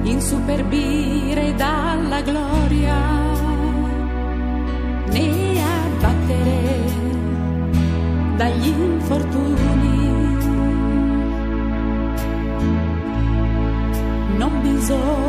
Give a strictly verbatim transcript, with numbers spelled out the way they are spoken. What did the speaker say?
insuperbire dalla gloria, né abbattere dagli infortuni. Non bisogna